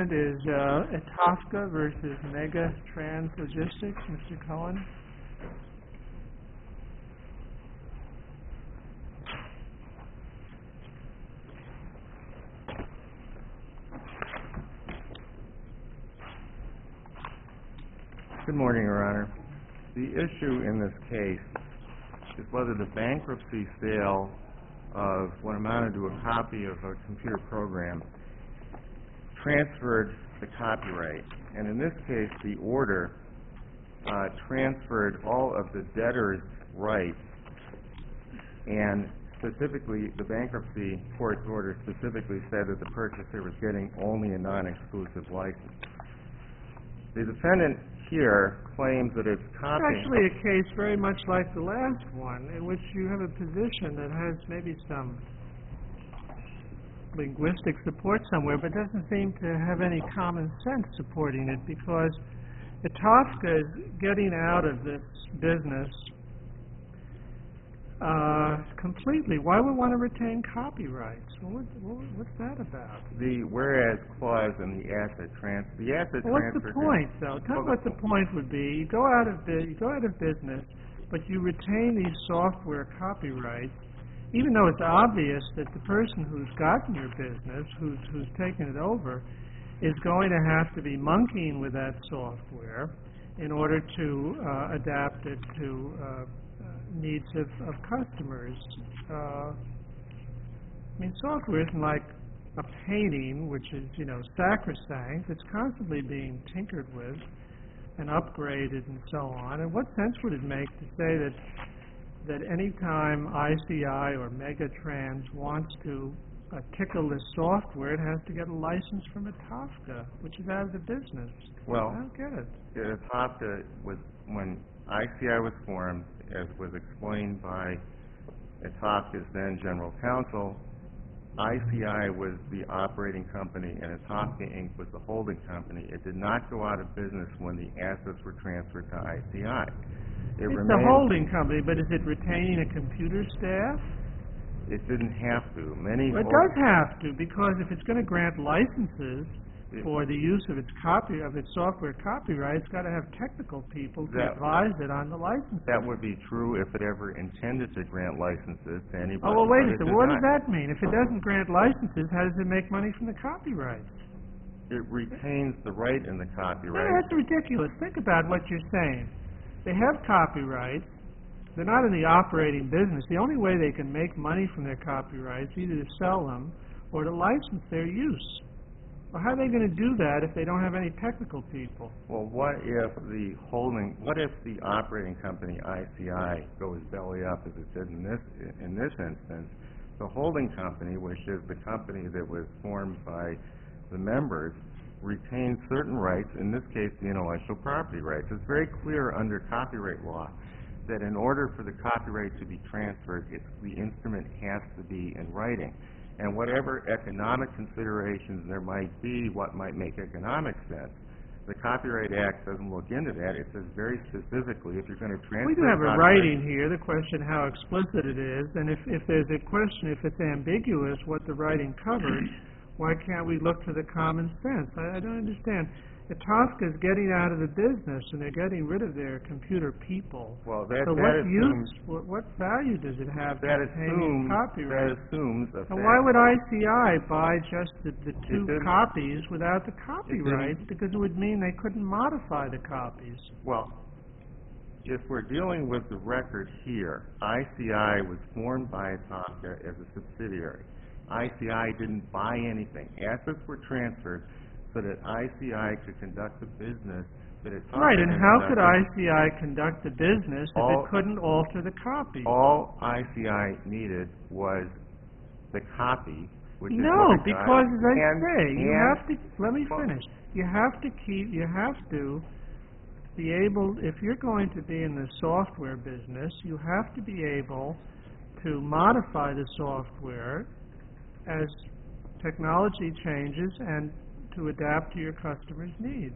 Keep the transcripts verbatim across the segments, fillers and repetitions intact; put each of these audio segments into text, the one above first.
argument is uh, Itofka versus Mega Trans Logistics. Mister Cohen. Good morning, Your Honor. The issue in this case is whether the bankruptcy sale of what amounted to a copy of a computer program transferred the copyright. And in this case, the order uh, transferred all of the debtor's rights, and specifically, the bankruptcy court's order specifically said that the purchaser was getting only a non-exclusive license. The defendant here claims that it's copying... It's actually a case very much like the last one, in which you have a position that has maybe some linguistic support somewhere, but doesn't seem to have any common sense supporting it, because Itofka is getting out of this business uh, completely. Why would one want to retain copyrights? Well, what, what, what's that about? The whereas clause in the asset transfer. The asset well, what's transfer. the point, though? Tell me what the point would be. You go out of bu- you go out of business, but you retain these software copyrights, even though it's obvious that the person who's gotten your business, who's who's taken it over, is going to have to be monkeying with that software in order to uh, adapt it to uh, needs of, of customers. Uh, I mean, software isn't like a painting, which is, you know, sacrosanct. It's constantly being tinkered with and upgraded and so on. And what sense would it make to say that that any time I C I or Megatrans wants to uh, tickle this software, it has to get a license from Itofka, which is out of the business? Well, I don't get it. Itofka was, when I C I was formed, as was explained by Itofka's then general counsel, I C I was the operating company and Itofka Incorporated was the holding company. It did not go out of business when the assets were transferred to I C I. It it's remained, a holding company, but is it retaining a computer staff? It didn't have to. Many well, it does have to, because if it's going to grant licenses for the use of its copy of its software copyright, it's got to have technical people to that, advise it on the license. That would be true if it ever intended to grant licenses to anybody. Oh, well, wait a second. What not. does that mean? If it doesn't grant licenses, how does it make money from the copyright? It retains the right in the copyright. No, that's ridiculous. Think about what you're saying. They have copyrights. They're not in the operating business. The only way they can make money from their copyrights is either to sell them or to license their use. Well, how are they going to do that if they don't have any technical people? Well, what if the holding, what if the operating company I C I goes belly up, as it did in this in this instance? The holding company, which is the company that was formed by the members, retains certain rights. In this case, the intellectual property rights. It's very clear under copyright law that in order for the copyright to be transferred, it's, the instrument has to be in writing. And whatever economic considerations there might be, what might make economic sense, the Copyright Act doesn't look into that. It says very specifically if you're going to transfer... We do have a writing here, the question how explicit it is, and if, if there's a question, if it's ambiguous what the writing covers, why can't we look to the common sense? I, I don't understand. Itofka is getting out of the business, and they're getting rid of their computer people. Well, that, so that what assumes... use, what, what value does it have to that obtain copyright? That assumes... And why would I C I buy just the, the two copies without the copyright? It because it would mean they couldn't modify the copies. Well, if we're dealing with the record here, I C I was formed by Itofka as a subsidiary. I C I didn't buy anything. Assets were transferred so that I C I could conduct the business that Itofka... Right, and how could I C I conduct the business if all, it couldn't alter the copy? All I C I needed was the copy, which no, is what it because does. as I and, say, you and, have to... Let me finish. You have to keep... You have to be able... If you're going to be in the software business, you have to be able to modify the software as technology changes and to adapt to your customers' needs.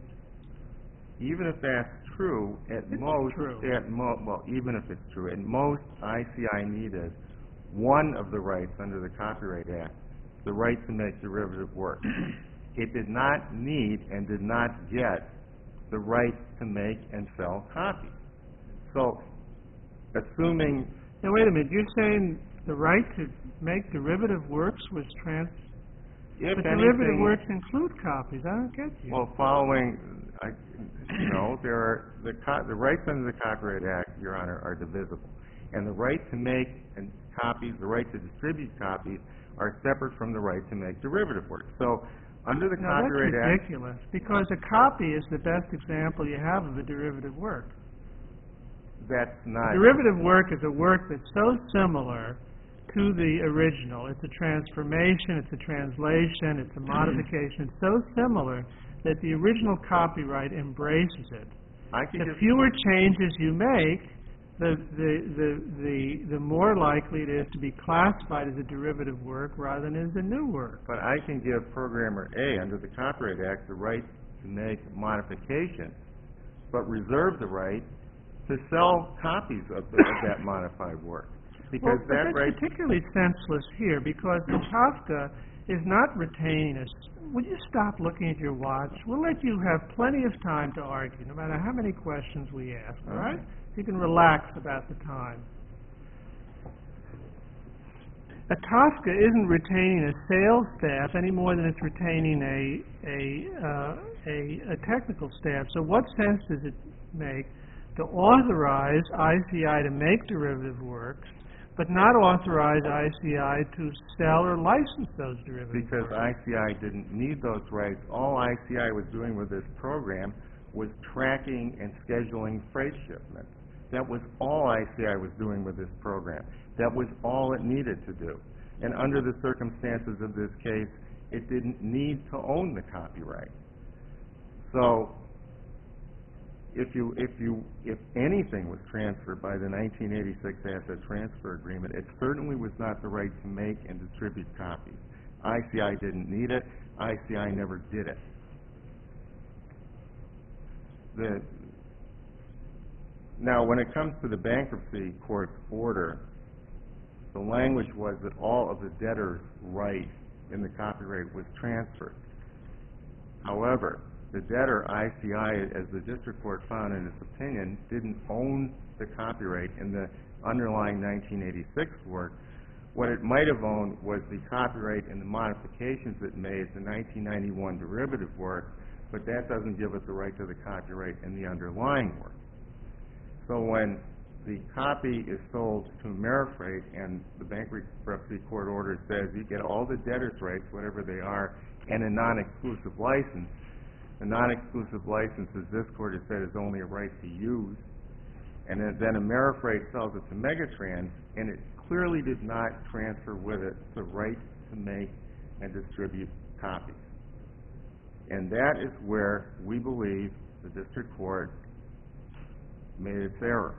Even if that's true, at it's most, true. at mo well, even if it's true, at most, I C I needed one of the rights under the Copyright Act, the right to make derivative work. it did not need and did not get the right to make and sell copies. So, assuming... Now, wait a minute. You're saying the right to make derivative works was trans... If but anything, derivative works include copies. I don't get you. Well, following, I, you know, there are the co the rights under the Copyright Act, Your Honor, are divisible, and the right to make and copies, the right to distribute copies, are separate from the right to make derivative works. So, under the no, Copyright that's Act, ridiculous. Because a copy is the best example you have of a derivative work. that's not... Derivative work is a work that's so similar to the original. It's a transformation, it's a translation, it's a modification. It's so similar that the original copyright embraces it. I can The just, fewer changes you make, the, the, the, the, the more likely it is to be classified as a derivative work rather than as a new work. but I can give programmer A, under the Copyright Act, the right to make modifications, but reserve the right to sell copies of, the, of that modified work. Because well, but that that's right... particularly senseless here because the Kafka is not retaining us. Would you stop looking at your watch? We'll let you have plenty of time to argue, no matter how many questions we ask, all right? You can relax about the time. A Kafka isn't retaining a sales staff any more than it's retaining a, a, uh, a, a technical staff. So what sense does it make to authorize I C I to make derivative works, but not authorize I C I to sell or license those derivative Because works? I C I didn't need those rights. All I C I was doing with this program was tracking and scheduling freight shipments. That was all I C I was doing with this program. That was all it needed to do. And under the circumstances of this case, it didn't need to own the copyright. So, if you, if you, if anything was transferred by the nineteen eighty-six Asset Transfer Agreement, it certainly was not the right to make and distribute copies. I C I didn't need it. I C I never did it. The, now, when it comes to the bankruptcy court's order, the language was that all of the debtor's right in the copyright was transferred. However, the debtor, I C I, as the district court found in its opinion, didn't own the copyright in the underlying nineteen eighty-six work. What it might have owned was the copyright and the modifications it made, the nineteen ninety-one derivative work, but that doesn't give it the right to the copyright in the underlying work. So when the copy is sold to Amerifreight and the bankruptcy court order says you get all the debtor's rights, whatever they are, and a non-exclusive license, a non-exclusive license, as this court has said, is only a right to use, and then, then Amerifreight sells it to Megatrans, and it clearly did not transfer with it the right to make and distribute copies. And that is where we believe the district court made its error.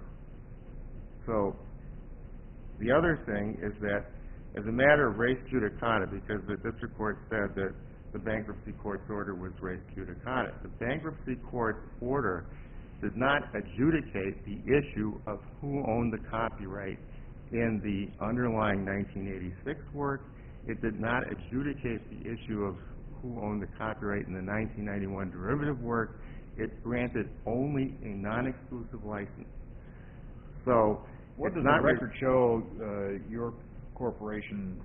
So the other thing is that as a matter of res judicata, because the district court said that the bankruptcy court's order was res judicata, the bankruptcy court's order did not adjudicate the issue of who owned the copyright in the underlying nineteen eighty-six work. It did not adjudicate the issue of who owned the copyright in the nineteen ninety-one derivative work. It granted only a non-exclusive license. So, what does the record show uh, your corporation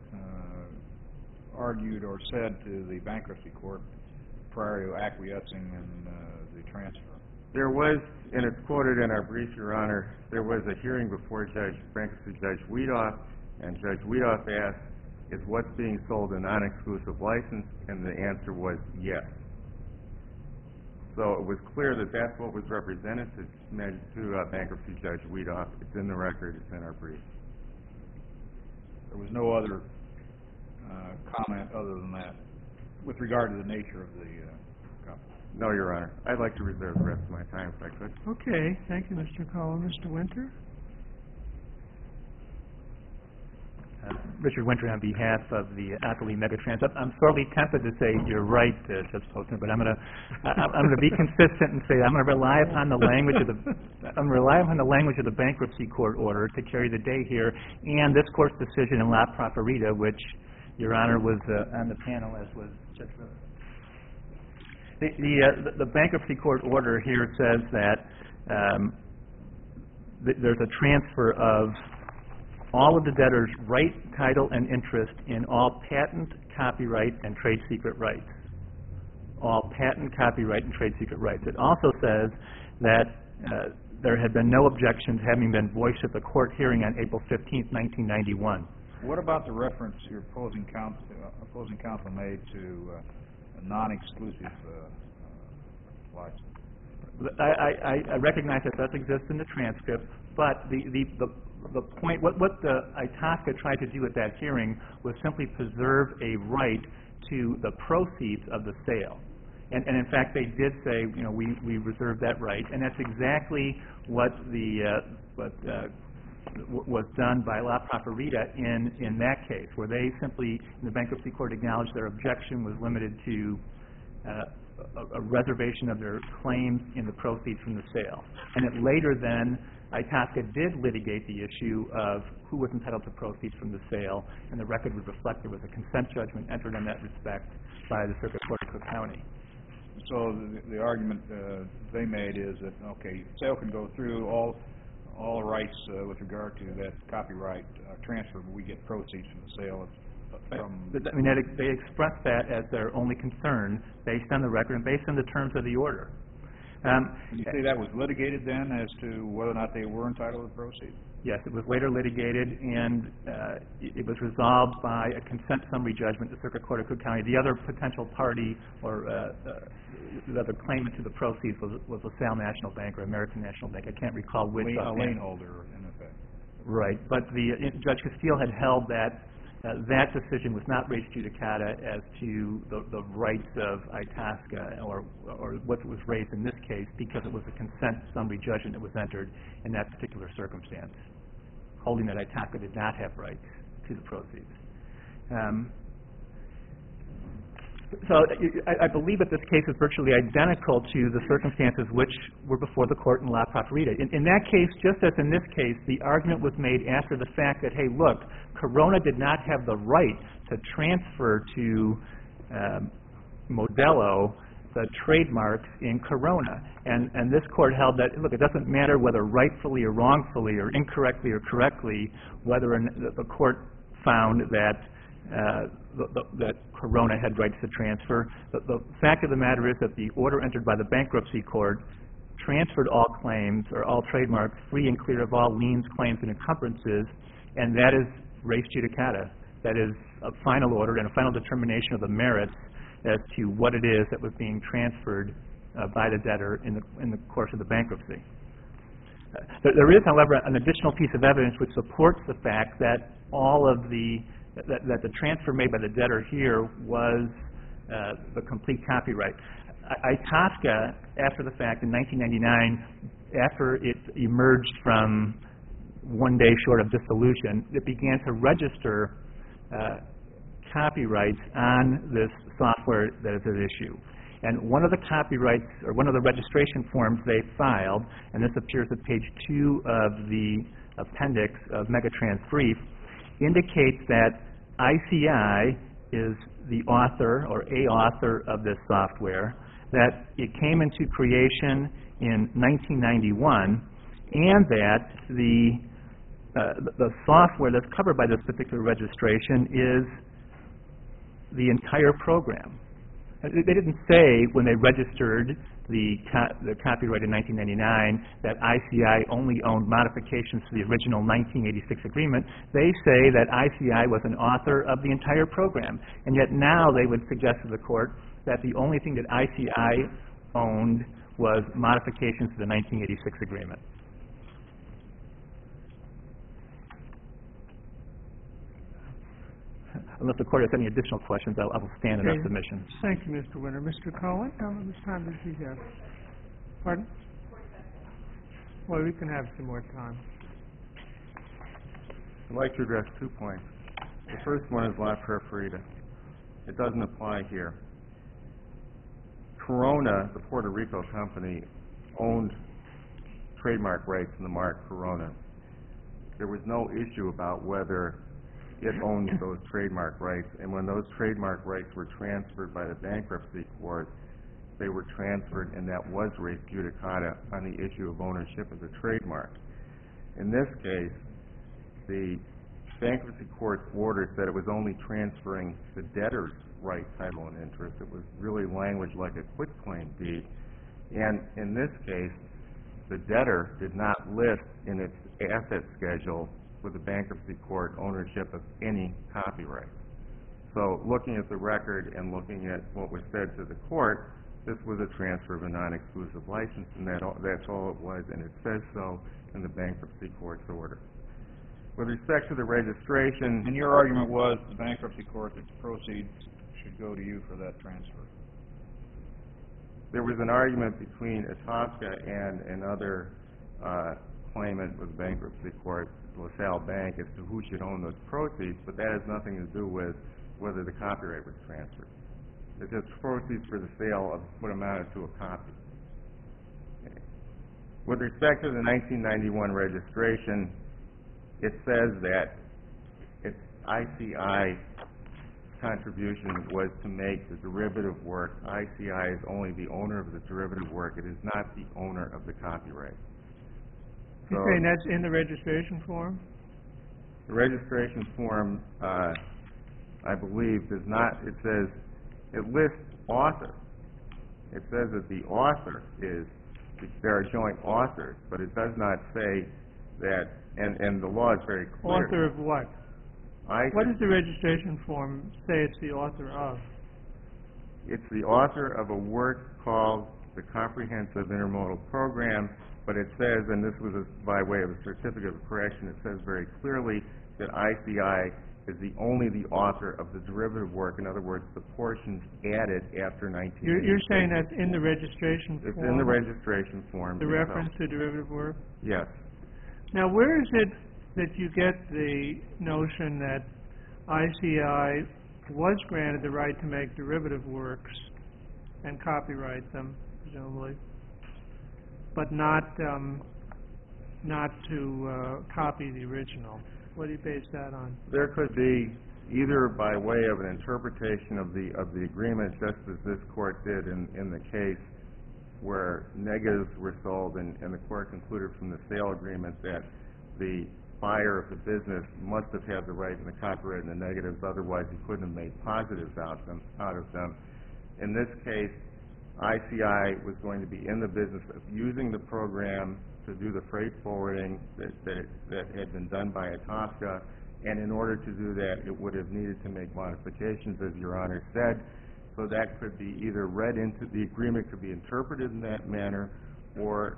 uh, argued or said to the bankruptcy court prior to acquiescing in uh, the transfer? There was, and it's quoted in our brief, Your Honor, there was a hearing before Judge, bankruptcy Judge Weedoff, and Judge Weedoff asked, is what's being sold a non-exclusive license? And the answer was yes. So it was clear that that's what was represented to, to uh, bankruptcy Judge Weedoff. It's in the record. It's in our brief. There was no other uh, comment other than that with regard to the nature of the uh, copy? No, Your Honor. I'd like to reserve the rest of my time if I could. Okay. Thank you, Mister Cullen. Mister Winter? Uh, Richard Winter on behalf of the Appellee Megatrans. I'm sorely tempted to say you're right, uh, Judge Posner, but I'm going to I'm going to be consistent and say I'm going to rely upon the language of the I'm going to rely upon the language of the bankruptcy court order to carry the day here, and this court's decision in La Properita, which Your Honor was uh, on the panel, as was Judge Miller. The, the, uh, the- the bankruptcy court order here says that um, th- there's a transfer of all of the debtor's right, title, and interest in all patent, copyright, and trade secret rights. All patent, copyright, and trade secret rights. It also says that uh, there had been no objections having been voiced at the court hearing on April fifteenth, nineteen ninety-one. What about the reference your opposing counsel, uh, opposing counsel made to uh, a non-exclusive uh, uh, license? I, I, I recognize that does exist in the transcript, but the, the, the, the point, what, what the Itasca tried to do at that hearing was simply preserve a right to the proceeds of the sale. And, and in fact, they did say, you know, we, we reserve that right, and that's exactly what the uh, what uh, w- was done by La Properita in in that case, where they simply, in the bankruptcy court, acknowledged their objection was limited to uh, a, a reservation of their claims in the proceeds from the sale, and it later then Itasca did litigate the issue of who was entitled to proceeds from the sale, and the record would reflect there was a consent judgment entered in that respect by the Circuit Court of Cook County. So the, the argument uh, they made is that, okay, sale can go through, all all rights uh, with regard to that copyright uh, transfer, but we get proceeds from the sale of, from... I mean, that- they expressed that as their only concern based on the record and based on the terms of the order. Um, Can you say that was litigated then as to whether or not they were entitled to proceeds? Yes, it was later litigated, and uh, it it was resolved by a consent summary judgment in the Circuit Court of Cook County. The other potential party or uh, uh, the other claimant to the proceeds was, was LaSalle National Bank or American National Bank. I can't recall which. Lien, a offhand. lien holder, in effect. Right, but the uh, Judge Castile had held that uh, that decision was not res judicata as to the, the rights of Itasca or or what was raised in this case, because it was a consent summary judgment that was entered in that particular circumstance, holding that Itasca did not have rights to the proceeds. Um, so I, I believe that this case is virtually identical to the circumstances which were before the court in La Properita. In, in that case, just as in this case, the argument was made after the fact that, hey, look, Corona did not have the right to transfer to um, Modelo the trademarks in Corona. And, and this court held that, look, it doesn't matter whether rightfully or wrongfully or incorrectly or correctly, whether an, the, the court found that uh, the, the, that Corona had rights to transfer. The, the fact of the matter is that the order entered by the bankruptcy court transferred all claims or all trademarks free and clear of all liens, claims, and encumbrances, and that is res judicata. That is a final order and a final determination of the merits as to what it is that was being transferred uh, by the debtor in the in the course of the bankruptcy. Uh, there, there is, however, an additional piece of evidence which supports the fact that all of the that, that the transfer made by the debtor here was uh, the complete copyright. I- Itasca, after the fact, in nineteen ninety-nine, after it emerged from one day short of dissolution, it began to register uh, copyrights on this software that is at issue. And one of the copyrights, or one of the registration forms they filed, and this appears at page two of the appendix of Megatrans brief, indicates that I C I is the author or a author of this software, that it came into creation in nineteen ninety-one, and that the uh, the software that's covered by this particular registration is the entire program. They didn't say when they registered the, co- the copyright in nineteen ninety-nine that I C I only owned modifications to the original nineteen eighty-six agreement. They say that I C I was an author of the entire program, and yet now they would suggest to the court that the only thing that I C I owned was modifications to the nineteen eighty-six agreement. Unless the court has any additional questions, I'll, I will stand in Okay. that submission. Thank you, Mister Winter. Mister Cohen, how much time does he have? Pardon? Well, we can have some more time. I'd like to address two points. The first one is La Preferida. It doesn't apply here. Corona, the Puerto Rico company, owned trademark rights in the mark Corona. There was no issue about whether it owned those trademark rights, and when those trademark rights were transferred by the bankruptcy court, they were transferred, and that was res judicata on the issue of ownership of the trademark. In this case, the bankruptcy court's order said it was only transferring the debtor's right, title, and interest. It was really language like a quitclaim deed. And in this case, the debtor did not list in its asset schedule with the bankruptcy court ownership of any copyright. So looking at the record and looking at what was said to the court, this was a transfer of a non-exclusive license, and that all, that's all it was, and it says so in the bankruptcy court's order. With respect to the registration... And your argument was the bankruptcy court that the proceeds should go to you for that transfer. There was an argument between Itasca and another uh, claimant with the bankruptcy court, LaSalle Bank, as to who should own those proceeds, but that has nothing to do with whether the copyright was transferred. It's just proceeds for the sale of what amounted to a copy. Okay. With respect to the nineteen ninety-one registration, it says that its I C I contribution was to make the derivative work. I C I is only the owner of the derivative work. It is not the owner of the copyright. So You're saying that's in the registration form? the registration form, uh, I believe, does not, it says, it lists author. It says that the author is, there are joint authors, but it does not say that, and, and the law is very clear. Author of what? I What does the registration form say it's the author of? It's the author of a work called the Comprehensive Intermodal Program, but it says, and this was a, by way of a certificate of correction, it says very clearly that I C I is the only the author of the derivative work. In other words, the portions added after nineteen eighty-six. You're, you're saying that's in the registration form? It's in the registration form. The itself. reference to derivative work? Yes. Now, where is it that you get the notion that I C I was granted the right to make derivative works and copyright them, presumably, but not um, not to uh, copy the original? What do you base that on? There could be either by way of an interpretation of the of the agreement, just as this court did in, in the case where negatives were sold, and, and the court concluded from the sale agreement that the buyer of the business must have had the right in the copyright and the negatives, otherwise he couldn't have made positives out of them. Out of them. In this case, I C I was going to be in the business of using the program to do the freight forwarding that, that, that had been done by Itasca, and in order to do that, it would have needed to make modifications, as Your Honor said. So that could be either read into the agreement, could be interpreted in that manner, or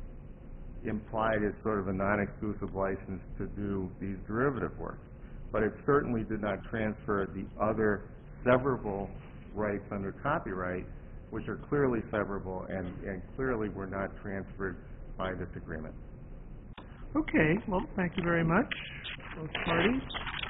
implied as sort of a non-exclusive license to do these derivative works. But it certainly did not transfer the other severable rights under copyright, which are clearly severable and, and clearly were not transferred by this agreement. Okay, well, thank you very much, both parties.